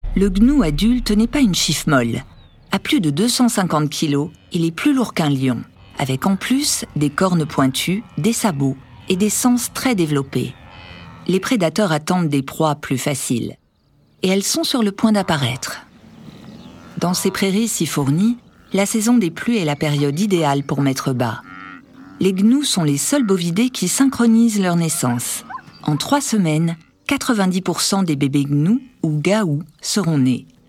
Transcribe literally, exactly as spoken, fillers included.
Le gnou adulte n'est pas une chiffe molle. À plus de deux cent cinquante kilos, il est plus lourd qu'un lion, avec en plus des cornes pointues, des sabots et des sens très développés. Les prédateurs attendent des proies plus faciles. Et elles sont sur le point d'apparaître. Dans ces prairies si fournies, la saison des pluies est la période idéale pour mettre bas. Les gnous sont les seuls bovidés qui synchronisent leur naissance. En trois semaines, quatre-vingt-dix pour cent des bébés gnous ou gaous seront nés.